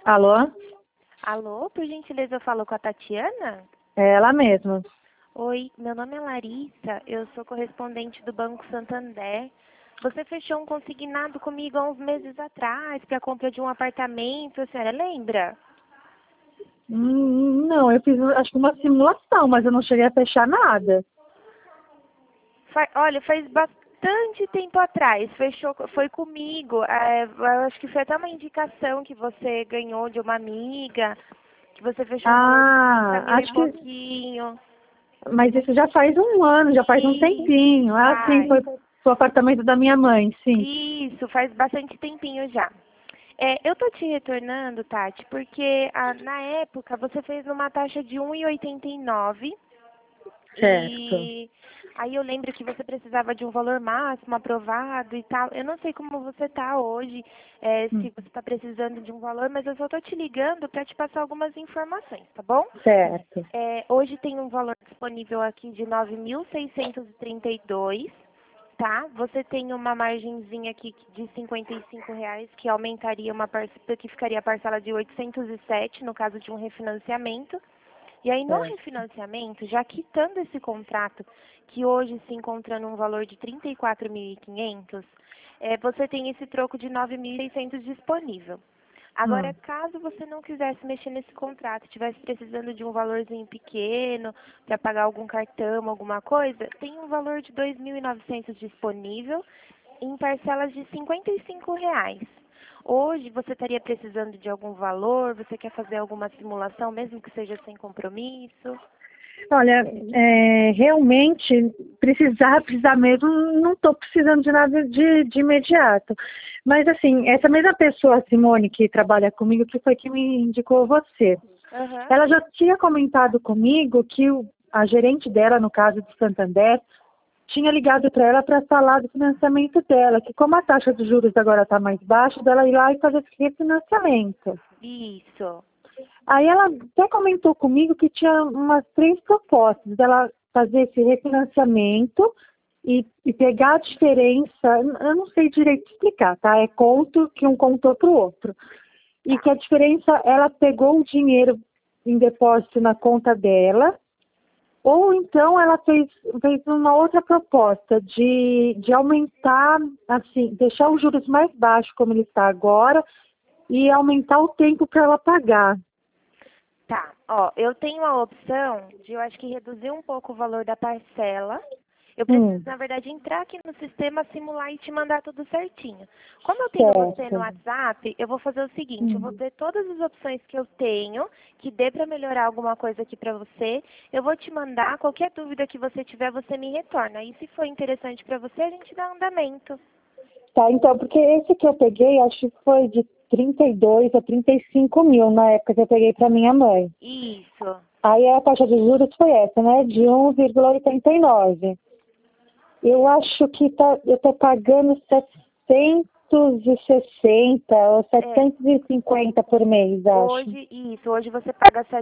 Alô? Alô, por gentileza eu falo com a Tatiana? É ela mesma. Oi, meu nome é Larissa, eu sou correspondente do Banco Santander. Você fechou um consignado comigo há uns meses atrás para a compra de um apartamento, a senhora lembra? Não, eu fiz acho que uma simulação, mas eu não cheguei a fechar nada. Olha, faz bastante tempo atrás, fechou, foi comigo. Eu acho que foi até uma indicação que você ganhou de uma amiga, que você fechou um valor de 30 mil e Acho que. pouquinho. Mas isso já faz um ano, já faz um tempinho. Ah, sim, Faz. foi o apartamento da minha mãe, sim. Isso, faz bastante tempinho já. Eu tô te retornando, Tati, porque na época você fez numa taxa de 1,89 Certo. e aí eu lembro que você precisava de um valor máximo aprovado e tal. Eu não sei como você tá hoje, se você está precisando de um valor, mas eu só tô te ligando para te passar algumas informações, tá bom? Certo. Hoje tem um valor disponível aqui de 9.632. Tá, você tem uma margenzinha aqui de R$ 55, que aumentaria que ficaria a parcela de 807 no caso de um refinanciamento. E aí, no Certo. refinanciamento, já quitando esse contrato, que hoje se encontra num valor de 34.500, você tem esse troco de 9.600 disponível. Agora, caso você não quisesse mexer nesse contrato, estivesse precisando de um valorzinho pequeno para pagar algum cartão, alguma coisa, tem um valor de 2.900 disponível em parcelas de R$ 55. Hoje você estaria precisando de algum valor? Você quer fazer alguma simulação, mesmo que seja sem compromisso? Olha, realmente, precisar mesmo, não estou precisando de nada de imediato. Mas, assim, essa mesma pessoa, Simone, que trabalha comigo, que foi que me indicou você. Aham. Ela já tinha comentado comigo que a gerente dela, no caso do Santander, tinha ligado para ela para falar do financiamento dela, que como a taxa de juros agora está mais baixa, dela ir lá e fazer esse refinanciamento. Isso. Aí ela até comentou comigo que tinha umas 3 propostas dela fazer esse refinanciamento e pegar a diferença, eu não sei direito explicar, tá? É conto que um contou para o outro. E que a diferença, ela pegou o dinheiro em depósito na conta dela, ou então ela fez uma outra proposta de aumentar, assim, deixar os juros mais baixos como ele está agora e aumentar o tempo para ela pagar. Tá, eu tenho a opção de, eu acho que reduzir um pouco o valor da parcela. Eu preciso, na verdade, entrar aqui no sistema, simular e te mandar tudo certinho. Como eu tenho você no Certo. WhatsApp, eu vou fazer o seguinte, eu vou ver todas as opções que eu tenho, que dê para melhorar alguma coisa aqui para você. Eu vou te mandar, qualquer dúvida que você tiver, você me retorna. E se for interessante para você, a gente dá andamento. Tá, então, porque esse que eu peguei, acho que foi de 32 a 35 mil na época que eu peguei para minha mãe. Isso. Aí a taxa de juros foi essa, né? De 1,89. Eu acho que eu estou pagando 760 ou 750 por mês, acho. Hoje você paga R$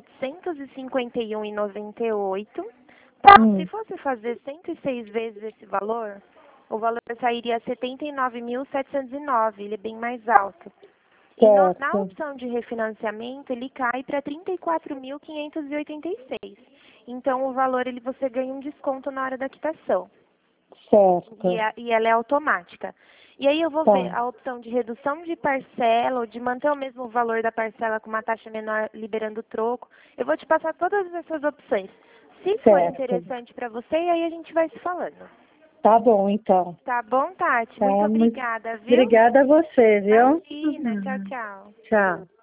751,98. Tá, se fosse fazer 106 vezes esse valor, o valor sairia 79.709, ele é bem mais alto. E na Certo, opção de refinanciamento, ele cai para 34.586. Então, o valor, você ganha um desconto na hora da quitação. certo. E ela é automática. E aí eu vou ver Tá, a opção de redução de parcela ou de manter o mesmo valor da parcela com uma taxa menor, liberando o troco. Eu vou te passar todas essas opções. Se for certo. interessante para você, aí a gente vai se falando. Tá bom, então. Tá bom, Tati? Tá, Muito muito obrigada, viu? obrigada a você, viu? Imagina. Tchau, tchau. Tchau.